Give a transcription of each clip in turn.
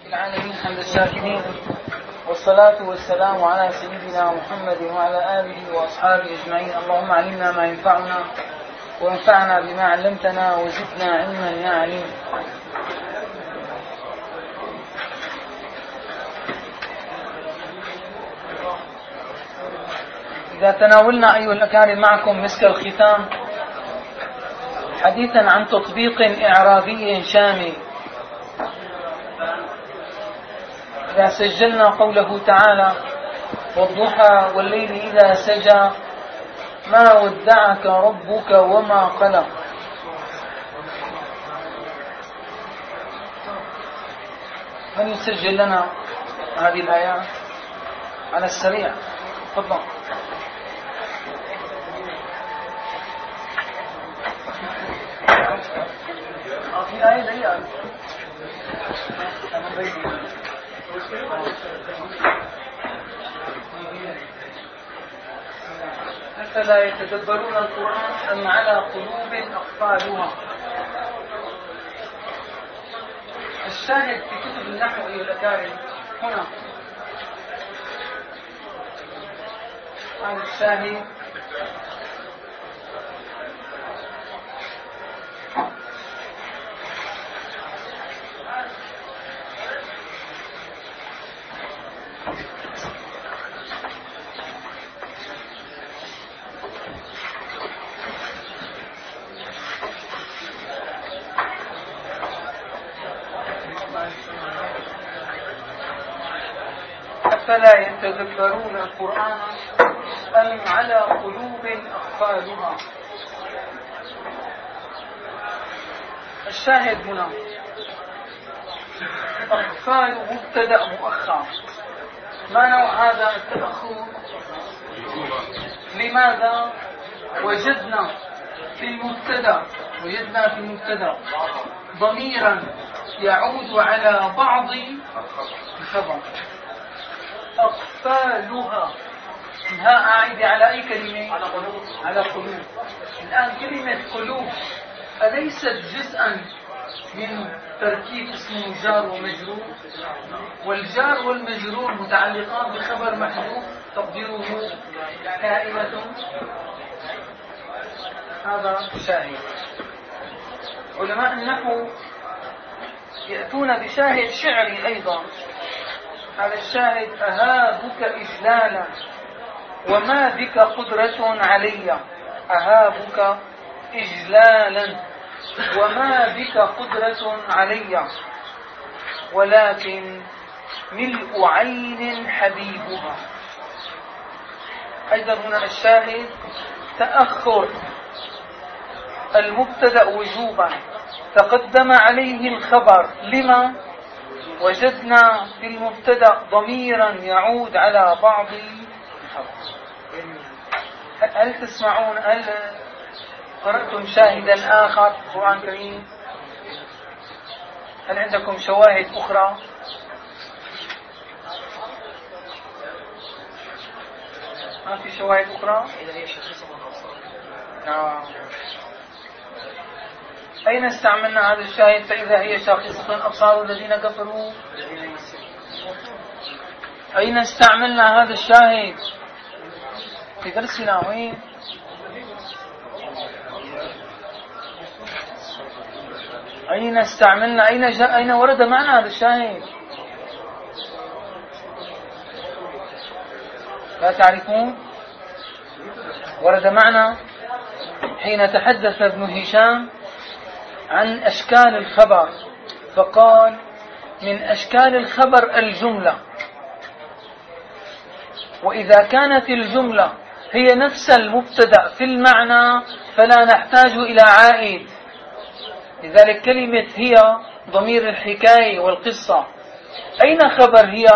العالمين حمد الشاكرين، والصلاة والسلام على سيدنا محمد وعلى آله وأصحابه أجمعين. اللهم علمنا ما ينفعنا وانفعنا بما علمتنا وزدنا علما يا عليم. إذا تناولنا أيها الأكارم معكم مسك الختام حديثا عن تطبيق إعرابي شامل، إذا سجلنا قوله تعالى: والضحى والليل إذا سجى ما ودعك ربك وما قلى. من يسجل لنا هذه الآيات على السريع؟ تفضل. في آية دقيقة. أفلا يتدبرون القرآن أم على قلوب أقفالها. الشاهد في كتب النحو أيها الأكارم هنا، هذا الشاهد أفلا يتدبرون القرآن أم على قلوب أقفالها. الشاهد هنا أقفال مبتدأ مؤخر. ما نوع هذا التأخر؟ لماذا؟ وجدنا في المبتدأ ضميرا يعود على بعض الخبر. أقفالها، ها أعيد على أي كلمة؟ على قلوب. الآن كلمة قلوب أليست جزءا من تركيب اسمه جار ومجرور؟ والجار والمجرور متعلقان بخبر محذوف تقديره كائنة. هذا شاهد. علماء النحو يأتون بشاهد شعري أيضا. هذا الشاهد: أهابك إجلالا وما بك قدرة علي. أهابك إجلالا وما بك قدرة علي، ولكن ملء عين حبيبها. أيضا هنا الشاهد تأخر المبتدأ وجوبا، تقدم عليه الخبر. لما؟ وجدنا في المبتدأ ضميرا يعود على بعض الخبر. هل تسمعون؟ هل قرأتم شاهدا آخر في القرآن الكريم؟ هل عندكم شواهد أخرى؟ ما في شواهد أخرى؟ نعم. أين استعملنا هذا الشاهد؟ فإذا هي شاخصة أبصار الذين كفروا. أين استعملنا هذا الشاهد؟ في درسنا. وين؟ أين استعملنا؟ أين ورد معنا هذا الشاهد؟ لا تعرفون؟ ورد معنا حين تحدث ابن هشام عن أشكال الخبر، فقال: من أشكال الخبر الجملة، وإذا كانت الجملة هي نفس المبتدأ في المعنى فلا نحتاج إلى عائد. لذلك كلمة هي ضمير الحكاية والقصة. أين خبر هي؟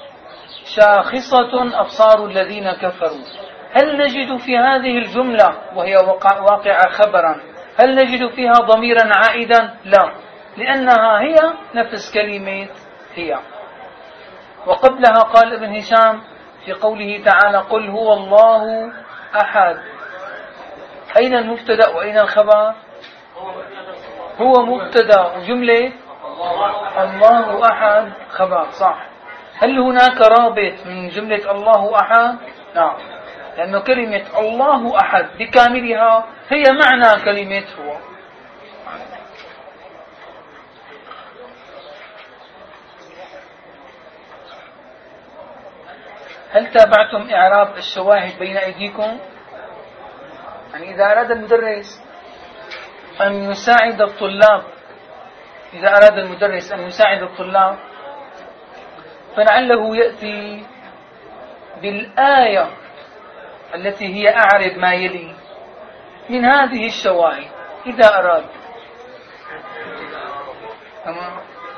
شاخصة أبصار الذين كفروا. هل نجد في هذه الجملة وهي واقعة خبرا، هل نجد فيها ضميرا عائدا؟ لا، لأنها هي نفس كلمة هي. وقبلها قال ابن هشام في قوله تعالى: قل هو الله أحد. أين المبتدأ وأين الخبر؟ هو مبتدأ وجملة الله أحد خبر صح. هل هناك رابط من جملة الله أحد؟ نعم، لأن كلمة الله أحد بكاملها هي معنى كلمة هو. هل تابعتم إعراب الشواهد بين أيديكم؟ يعني إذا أراد المدرس أن يساعد الطلاب، إذا أراد المدرس أن يساعد الطلاب فلعله يأتي بالآية التي هي أعرب ما يلي من هذه الشواهد إذا أراد. تمام.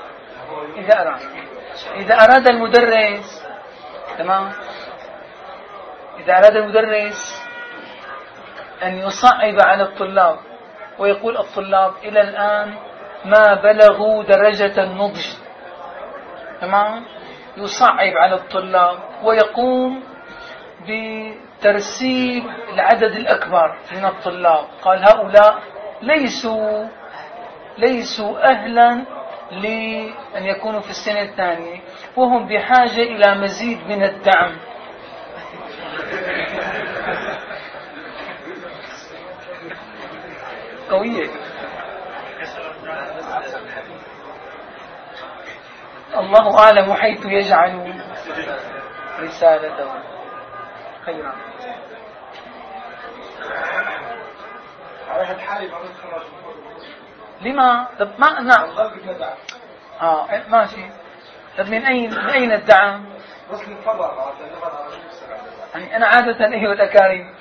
إذا أراد المدرس، تمام، إذا أراد المدرس أن يصعب على الطلاب ويقول الطلاب إلى الآن ما بلغوا درجة النضج، تمام، يصعب على الطلاب ويقوم بترسيب العدد الأكبر من الطلاب. قال هؤلاء ليسوا أهلا لأن يكونوا في السنة الثانية وهم بحاجة إلى مزيد من الدعم. قوية. الله أعلم حيث يجعل رسالته. خيرا. لما؟ طب ما نعم. ماشي. طب من أين الدعم؟ يعني أنا عادة أيها الأكارم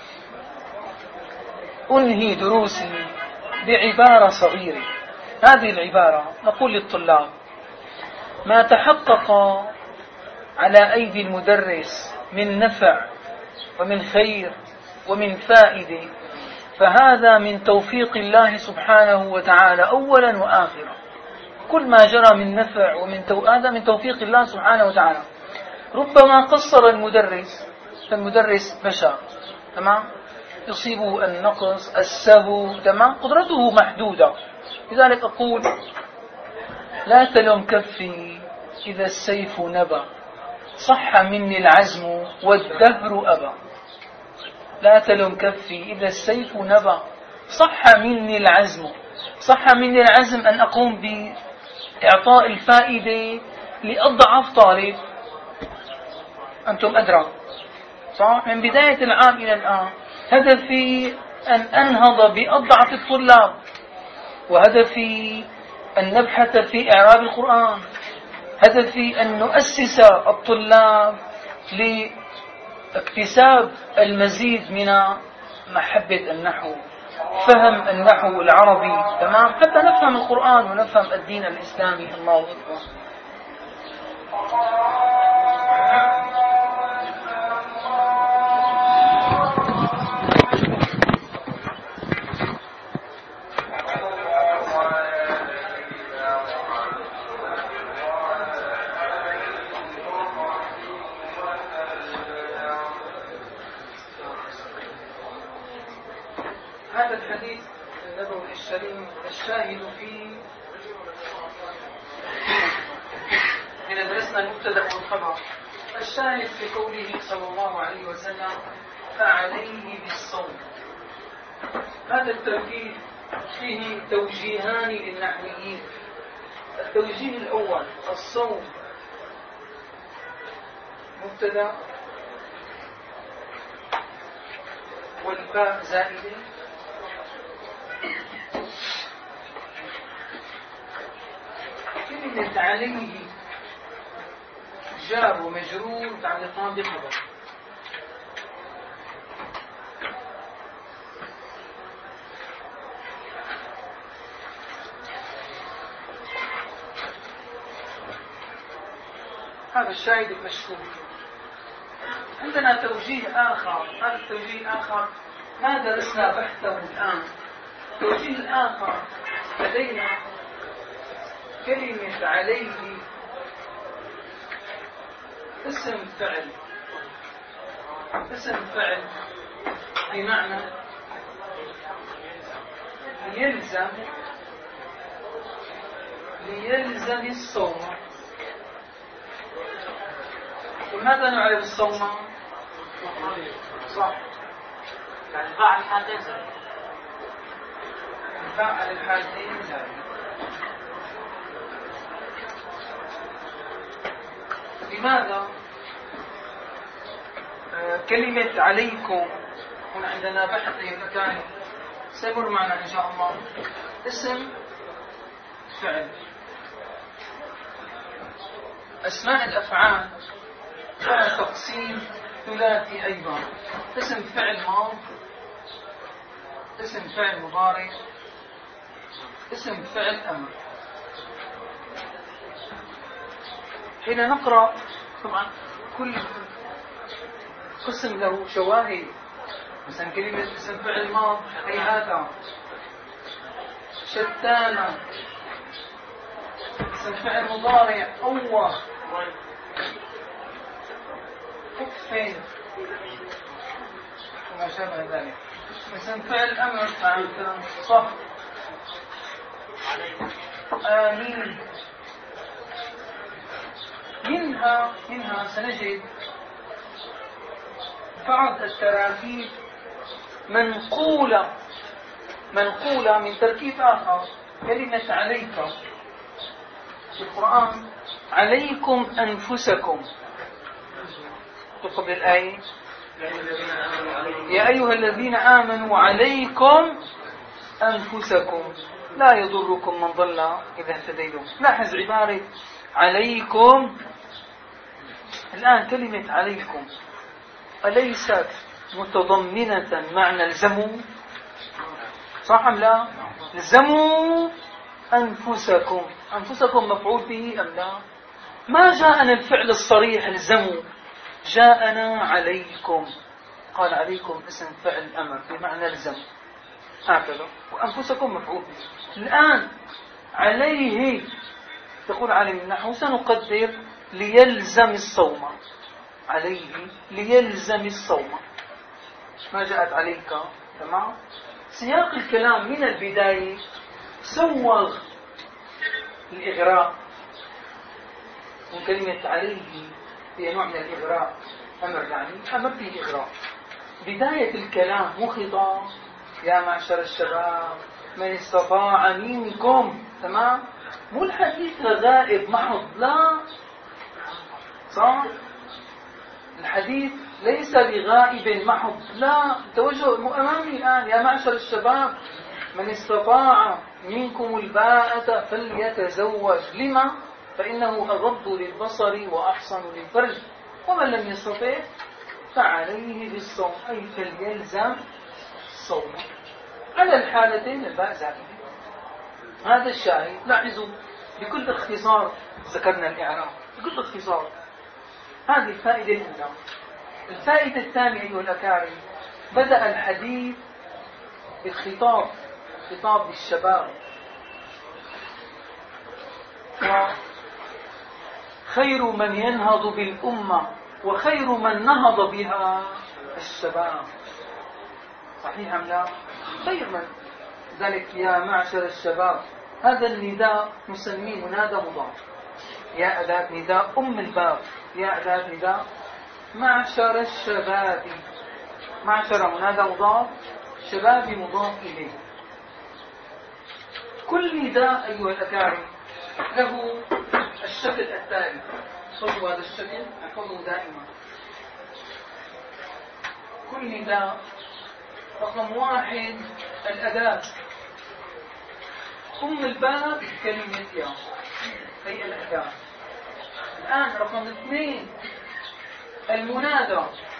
أنهي دروسي بعبارة صغيرة. هذه العبارة نقول للطلاب: ما تحقق على أيدي المدرس من نفع ومن خير ومن فائدة فهذا من توفيق الله سبحانه وتعالى أولا وآخرا. كل ما جرى من نفع هذا من توفيق الله سبحانه وتعالى. ربما قصر المدرس، فالمدرس بشر، تمام، يصيبه النقص السهو، تمام، قدرته محدودة. لذلك أقول: لا تلم كفي إذا السيف نبى، صح مني العزم والدهر أبى. لا تلم كفي إذا السيف نبى، صح مني العزم. صح مني العزم أن أقوم بإعطاء الفائدة لأضعف طالب. أنتم أدرى، صح؟ من بداية العام إلى الآن هدفي أن أنهض بأضعف الطلاب، وهدفي أن نبحث في إعراب القرآن، هدفي أن نؤسس الطلاب لاكتساب المزيد من محبة النحو، فهم النحو العربي، تمام، حتى نفهم القرآن ونفهم الدين الإسلامي. الله أكبر. هذا الحديث النبوي الشريف الشاهد فيه من درسنا المبتدأ والخبر. الشاهد في قوله صلى الله عليه وسلم: فعليه بالصوم. هذا التوجيه فيه توجيهان للنحويين. التوجيه الأول: الصوم مبتدأ والفاء زائدة، كلمة عليه جار ومجرور متعلقان بخبر. هذا الشاهد المشهور. عندنا توجيه آخر، هذا التوجيه الآخر ما درسنا بحثه الآن. التوجيه الآخر لدينا كلمة عليه اسم فعل. اسم فعل بمعنى يلزم ليلزم الصوم. وماذا نعرف الصوم؟ صح، يعني فاعل الحالتين زائد. فاعل الحالتين زائد. لماذا؟ كلمة عليكم هنا عندنا بحث مكان سيمر معنا إن شاء الله. اسم فعل. أسماء الأفعال لها تقسيم ثلاثي أيضا. اسم فعل ماض، اسم فعل مضارع، اسم فعل أمر. حين نقرأ طبعا كل قسم له شواهد. مثلا كلمة اسم فعل ماض هيهات، شتان. اسم فعل مضارع أوه، كفين وما شابه ذلك. اسم فعل أمر صح، آمين. منها سنجد بعض التراكيب منقولة من تركيب آخر. كلمة عليك في القرآن عليكم أنفسكم قبل الآية يا أيها الذين آمنوا عليكم أنفسكم لا يضركم من ضل إذا اهتديتم. لاحظ عبارة عليكم. الآن كلمة عليكم أليست متضمنة معنى الزموا؟ صح أم لا؟ الزموا أنفسكم. أنفسكم مفعول به أم لا؟ ما جاءنا الفعل الصريح الزموا، جاءنا عليكم. قال عليكم اسم فعل أمر بمعنى الزم هكذا، وأنفسكم مفعول به. الآن عليه تقول عليه من نحو سنقدر ليلزم الصوم. عليه ليلزم الصوم، ما جاءت عليك. تمام. سياق الكلام من البداية سوغ الإغراء. وكلمة عليه هي نوع من الإغراء. أمر يعني أمر فيه إغراء. بداية الكلام مخضة يا معشر الشباب من استطاع منكم. تمام. مو الحديث غائب محض، لا صح. الحديث ليس بغائب محض، لا. توجه أمامي الآن يا معشر الشباب من استطاع منكم الباءة فليتزوج. لما؟ فإنه أغض للبصر وأحصن للفرج. ومن لم يستطع فعليه بالصوم، أي فليلزم الصوم. على الحالتين الباء زائدة. هذا الشاهد. لاحظوا بكل اختصار ذكرنا الإعراب بكل اختصار. هذه الفائدة الأولى. الفائدة الثانية أيها الأكارم، بدأ الحديث بالخطاب، خطاب للشباب. خير من ينهض بالأمة وخير من نهض بها الشباب. صحيح أم لا؟ خير من ذلك يا معشر الشباب. هذا النداء نسميه منادى مضاف. يا أداة نداء أم الباب، يا أداة نداء معشر الشباب. معشر منادى مضاف، شباب مضاف إليه. كل نداء أيها الأكارم له الشكل التالي. صدوا هذا الشكل احفظه دائما. كل نداء رقم 1 الأداة أم الباب كلمة يا، هي الأداة. الآن رقم 2 المنادى.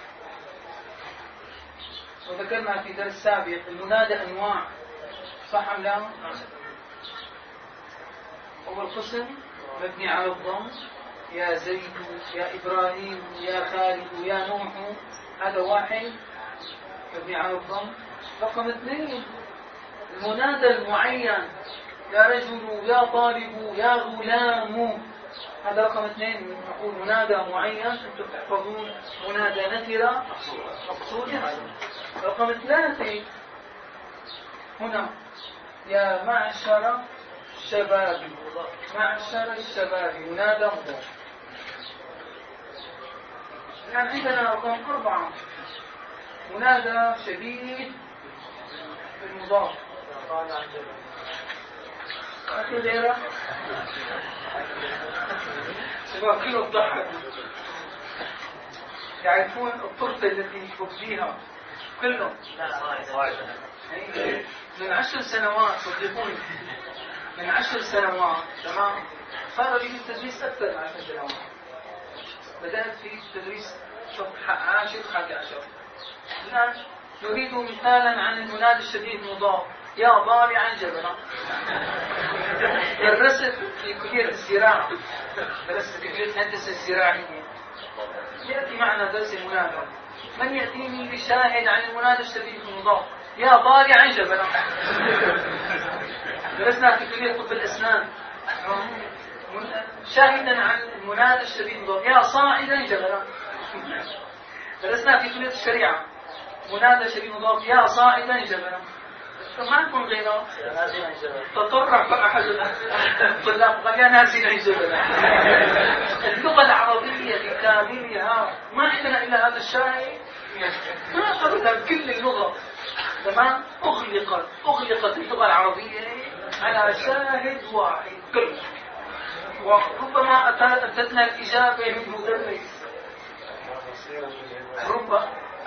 وذكرنا في درس سابق المنادى أنواع. صح أم لا؟ أول قسم مبني على الضم، يا زيد يا إبراهيم يا خالد يا نوح، هذا واحد مبني على الضم. رقم 2 المنادى المعين، يا رجل يا طالب يا غلام، هذا رقم 2 نقول منادى معين. أنتم تحفظون منادى نكرة مقصودة. رقم 3 هنا يا معشر الشباب معشر الشباب منادى مضاف. الآن عندنا رقم 4 منادى شديد بالمضاف. أكل ليرة شباب كله الضحك. يعرفون الطرفة التي تبديها كلهم من 10 سنوات صدقوني، من 10 سنوات تمام صار لي التدريس أكثر من 10 سنوات. بدأت في التدريس صف 10 11. الآن نريد مثالا عن المنادى الشديد المضاف. يا ضارعا جبلا. درست في كلية الزراعة، درست في كلية الهندسة الزراعية. يأتي معنا درس المنادى. من يأتيني بشاهد عن المنادى الشديد المضاف؟ يا ضارعا جبلا. درسنا في كلية طب الأسنان شاهدا عن المنادى الشديد المضاف. يا صاعدا جبلا. درسنا في كلية الشريعة منادى شديد مضاف. يا صاعدا جبلا. ما نكون غيره. تطرق أحد الطلاب قال يا نازلا جبلا. اللغة العربية بكاملها ما عندنا إلا هذا الشاهد. ما أبدا كل اللغة تمام أغلقت اللغة العربية على شاهد واحد كل. وربما أتتنا الإجابة من مدرس ربما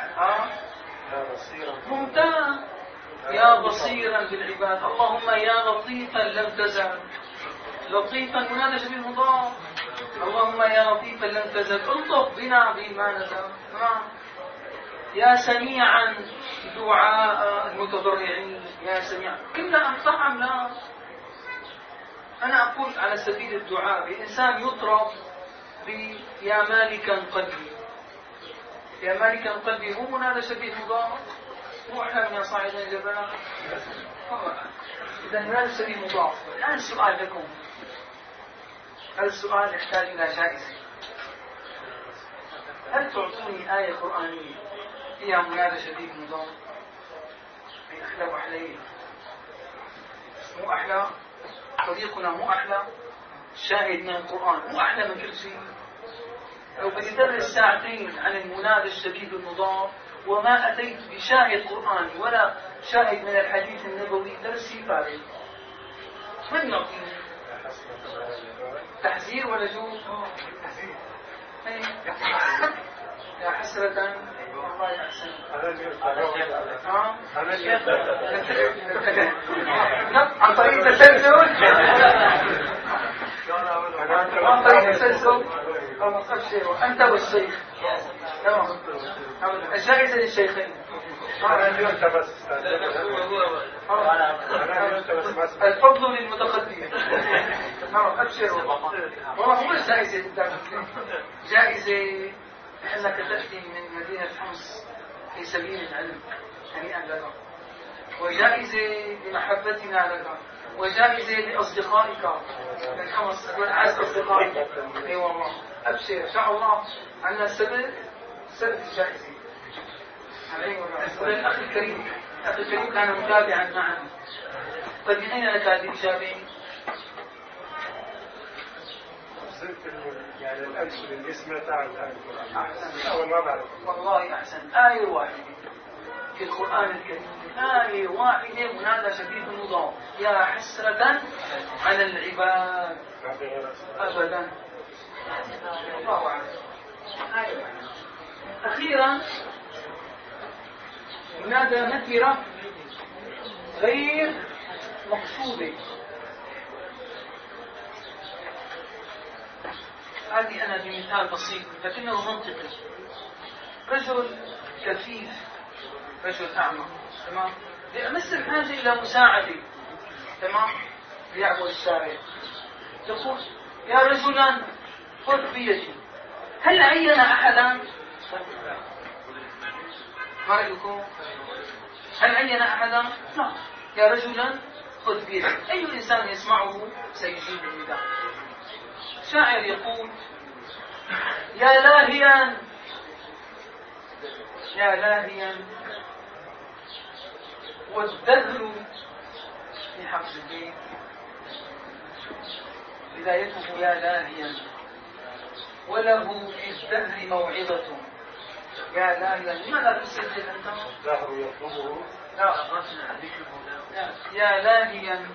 ممتاز. يا بصيرا بالعباد. اللهم يا لطيفا لم تزل. لطيفا منادى شبيه مضاف. اللهم يا لطيفا لم تزل الطف بنا بما نزل. يا سميعا دعاء المتضرعين. يا سميعا كنا أمصحهم. لا أنا أقول على سبيل الدعاء بإنسان يطرب يا مالكا قلبي. يا مالكا قلبي هو منادى شبيه مضاف. مو أحلى من يا صاعدا جبلا. إذا منادى شبيه مضاف. الآن السؤال لكم. هذا السؤال يحتاج إلى جائزة. هل تعطوني آية قرآنية فيها منادى شديد مضاف؟ أي أحلى وأحلى. مو أحلى طريقنا، مو أحلى شاهد من القرآن، مو أحلى من كل شيء. لو بدي أدرس ساعتين عن المنادى الشديد المضاف وما أتيت بشاهد قرآني ولا شاهد من الحديث النبوي درسي فارغ. من يعطيني تحذير ولا جوز؟ يا حسرة والله يحسن. عن طريق التسلسل. عن طريق التسلسل. أنت والشيخ. تمام. الجائزة للشيخين. الفضل للمتقدم. أبشروا. والله مو الجائزة جائزة لأنك تأتي من مدينة حمص في سبيل العلم هنيئا لك، وجائزة لمحبتنا لك، وجائزة لأصدقائك من حمص والعز أصدقائك. أي والله أبشر إن شاء الله عندنا السبت الجائزة. الأخ الكريم كان متابعا معنا. طيب من أين لك هذه الإجابة؟ يعني الأنس بالاسم تعال الآن. أحسن. والله أحسن. آية واحدة في القرآن الكريم، آية واحدة منادى شديد المضاف. يا حسرة على العباد. أبدا. الله أعلم. آية واحدة. أخيرا منادى نكرة غير مقصودة. هذه أنا بمثال بسيط لكنه منطقي. رجل كفيف، رجل أعمى، تمام، بأمس الحاجة إلى مساعدة، تمام، ليعبر الشارع. يقول يا رجلا خذ بيدي. هل عين أحدا؟ ما رأيكم؟ هل عين أحدا؟ لا. يا رجلا خذ بيدي. أي إنسان يسمعه سيجيب النداء. شاعر يقول يا لاهيا يا لاهيا والدهر في حفظ البيت بدايته يا لاهيا وله في الدهر موعظة. يا لاهيا لماذا تسجل أنت؟ الدهر يطلبه. لا. يا لاهيا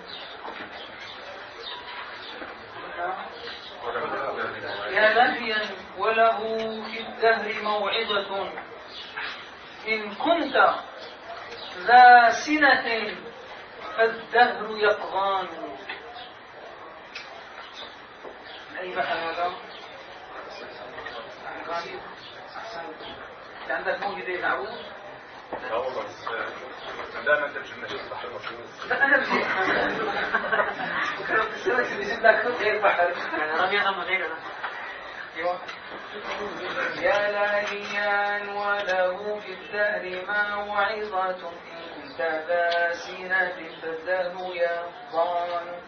يا لاهيا وله في الدهر موعظة. إن كنت ذا سنة فالدهر يطغان. أي بحر هذا؟ عندك موجودة يلعبون؟ لا والله بس دائما ترجم نجيب البحر المفروض. لا أنا بجيب وكرمت السنة بجيب لك غير بحر يعني رميها من غيرنا. يا لاهيا وله في الدهر موعظة. إن كنت ذا سنة فالدهر يطغان.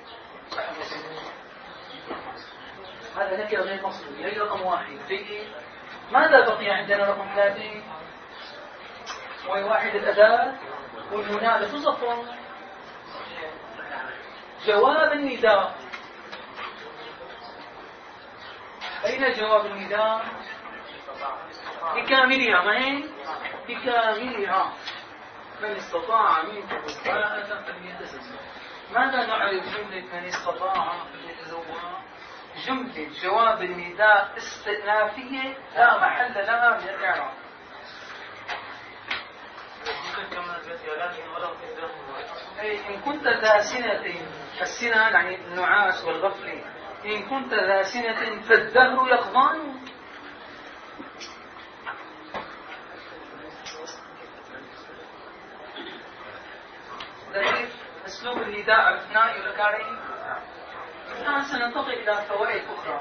هذا نكرة غير مصري. هي رقم 1. ماذا بقي عندنا رقم 3؟ وهي واحد الأداة والمنادى تظفر. جواب النداء. أين جواب النداء؟ بكاملها. ما هي؟ بكاملها. من استطاع منكم الباءة فليتزوج. ماذا نعرف جملة من استطاع فليتزوج؟ جملة جواب النداء استئنافية لا محل لها من الإعراب. إن كنت ذا سنة، السنة يعني النعاس والغفلة. إن كنت ذا سنة فالدهر يقضان. ذلك أسلوب النداء عرفناه يا الكاري. الآن سننتقل إلى فوائد أخرى.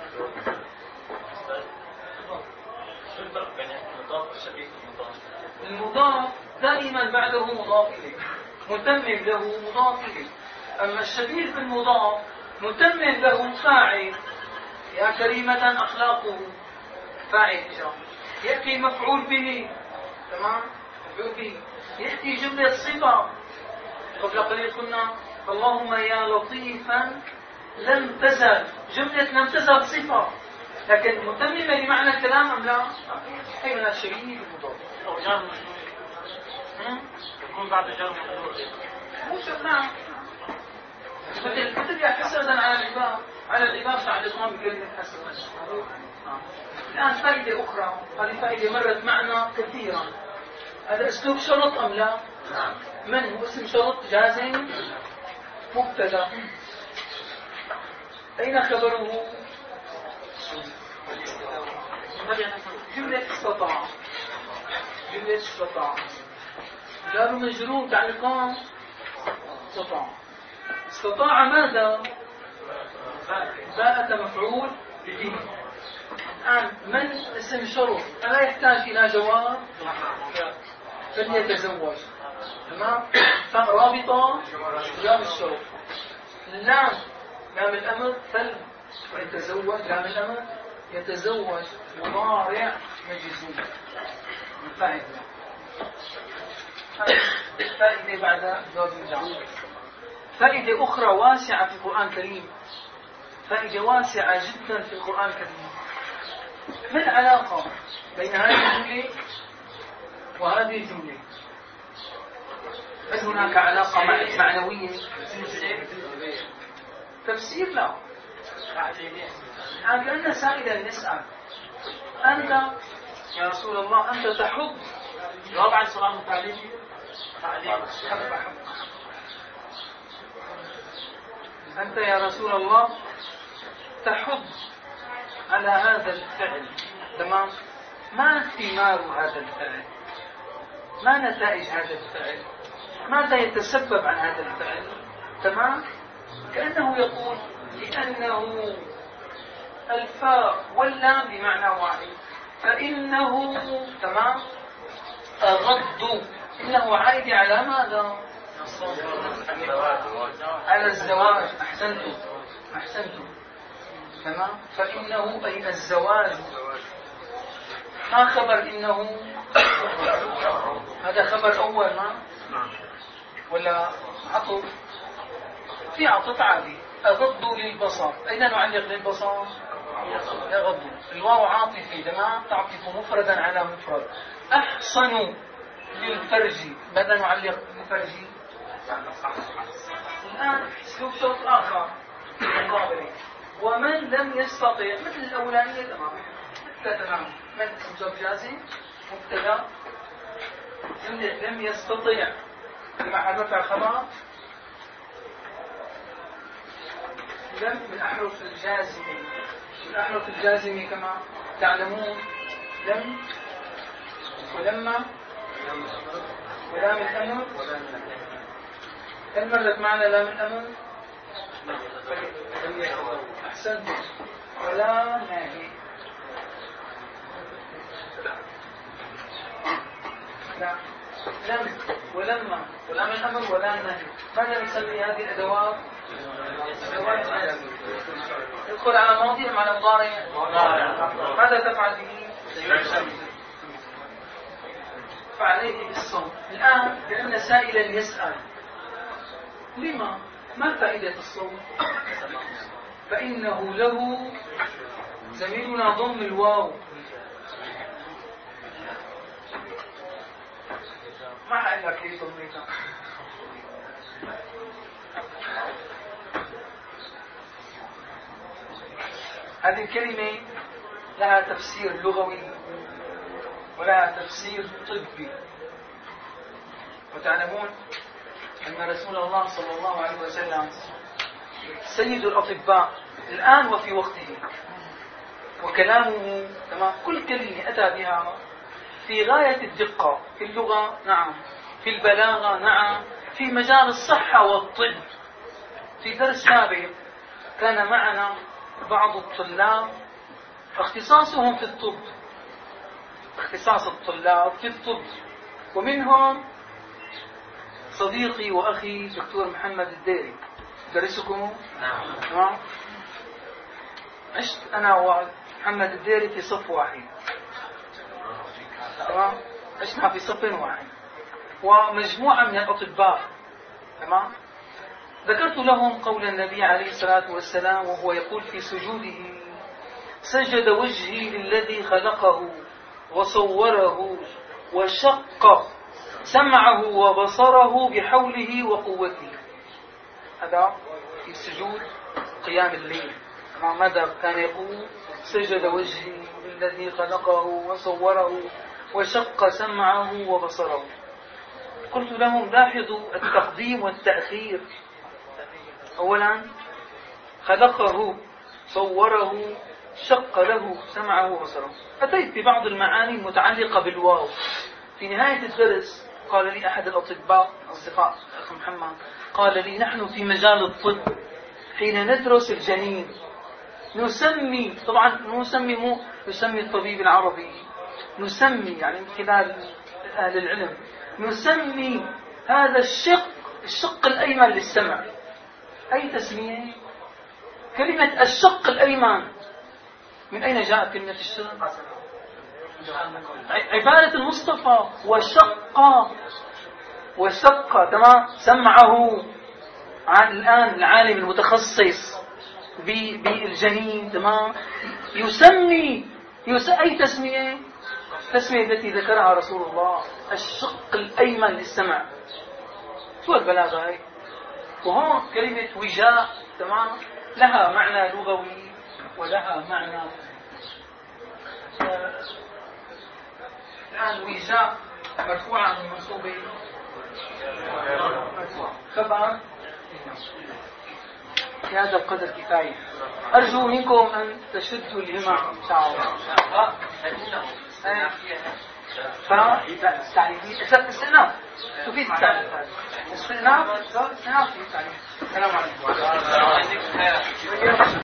المضاف دائما بعده مضاف إليه، متمم له مضاف إليه. أما الشبيه بالمضاف متمم له فاعل. يا كريمة أخلاقه فاعل. يأتي مفعول به. تمام. مفعول به. يأتي جملة صفة. قبل قليل قلنا اللهم يا لطيفا لم تزل. جملة لم تزل صفة لكن متممة بمعنى الكلام أم لا؟ أي من الشبيه بالمضاف. أو جار مجرور. يكون بعد جار مجرور. مو شرط. مثل حسدا على العباد بعد إضمام بكلمة حسد. الآن فائدة أخرى. هذه فائدة مرت معنا كثيرا. هذا أسلوب شرط أم لا؟ من هو اسم شرط جازم مبتدا. أين خبره؟ جملة استطاع. جملة استطاع. جار مجرور تعليقان استطاع. استطاع ماذا؟ باءة مفعول به. الآن من اسم شرط ألا يحتاج إلى جواب فليتزوج. تمام. رابطة لام الشرط. لام الأمر فليتزوج. لام الأمر يتزوج مضارع مجزوم. فائدة بعد جواب الجواب. فائدة أخرى واسعة في القرآن الكريم. فائدة واسعة جدا في القرآن الكريم. ما العلاقة بين هذه الجملة وهذه الجملة؟ هل هناك علاقة معنوية؟ تفسير لا. كأن سائلا يسأل أنت يا رسول الله أنت تحب. جواب عن سؤال متعلم. أنت يا رسول الله تحب على هذا الفعل. تمام. ما ثمار هذا الفعل؟ ما نتائج هذا الفعل؟ ماذا يتسبب عن هذا الفعل؟ تمام. كأنه يقول لأنه الفاء واللام بمعنى واحد. فإنه تمام أغض. إنه عائد على ماذا؟ على الزواج. أحسنتم. تمام. فإنه أي الزواج. ما خبر إنه؟ هذا خبر أول ما ولا عطف؟ في عطف عادي. أغض للبصر. أين نعلق للبصر؟ يغض. الواو عاطفي، تمام، تعطف مفردا على مفرد. أحصن للفرج، ماذا نعلق للفرج؟ الآن اسلوب صوت آخر مقابل. ومن لم يستطع، مثل الأولانية تمام. تمام. من اسم صوت جازم مبتدا، جملة لم يستطع بمعنى رفع خبر. لم من أحرف الجازمة. الأحرف الجازمة كما تعلمون لم ولما ولام الأمر. هل مرت معنا لام الأمر؟ أحسنت. ولا ناهي. لا، لم ولما ولام الأمر ولا ناهي. ماذا نسمي هذه الأدوات؟ يدخل على ماضي أم على مضارع؟ ماذا تفعل به؟ فعليه بالصوم. الآن لأن سائلا يسأل لما؟ ما فائدة الصوم؟ فإنه له زميلنا ضم الواو. ما حقل لك ليش ضميتها؟ هذه الكلمة لها تفسير لغوي ولها تفسير طبي. وتعلمون أن رسول الله صلى الله عليه وسلم سيد الأطباء الآن وفي وقته، وكلامه تمام، كل كلمة أتى بها في غاية الدقة، في اللغة نعم، في البلاغة نعم، في مجال الصحة والطب. في درس سابق كان معنا بعض الطلاب اختصاصهم في الطب، اختصاص الطلاب في الطب، ومنهم صديقي وأخي دكتور محمد الديري. درسكم؟ نعم. عشت أنا ومحمد الديري في صف واحد، تمام، عشنا في صف واحد ومجموعة من الأطباء، تمام. ذكرت لهم قول النبي عليه الصلاة والسلام وهو يقول في سجوده: سجد وجهي للذي خلقه وصوره وشق سمعه وبصره بحوله وقوته. هذا في سجود قيام الليل. ماذا كان يقول؟ سجد وجهي للذي خلقه وصوره وشق سمعه وبصره. قلت لهم لاحظوا التقديم والتأخير. أولا خلقه، صوره، شق له سمعه وبصره. أتيت ببعض المعاني المتعلقة بالواو. في نهاية الدرس قال لي أحد الأطباء أصدقاء أخي محمد، قال لي: نحن في مجال الطب حين ندرس الجنين نسمي، طبعا مو نسمي الطبيب العربي، نسمي يعني من خلال أهل العلم، نسمي هذا الشق الأيمن للسمع. أي تسمية؟ كلمة الشق الأيمن. من أين جاءت كلمة الشق؟ عبارة المصطفى. وشق تمام سمعه. الآن العالم المتخصص بالجنين تمام يسمي أي تسمية؟ التسمية التي ذكرها رسول الله: الشق الأيمن للسمع. شو البلاغة هاي؟ وهون كلمة وجاء تمام لها معنى لغوي ولها معنى الآن وجاء مرفوعة من منصوبة خبر. في هذا القدر كفاية. أرجو منكم أن تشدوا الهمم إن شاء الله. استئناف تفيد التعليم. استئناف تفيد التعليم. السلام عليكم.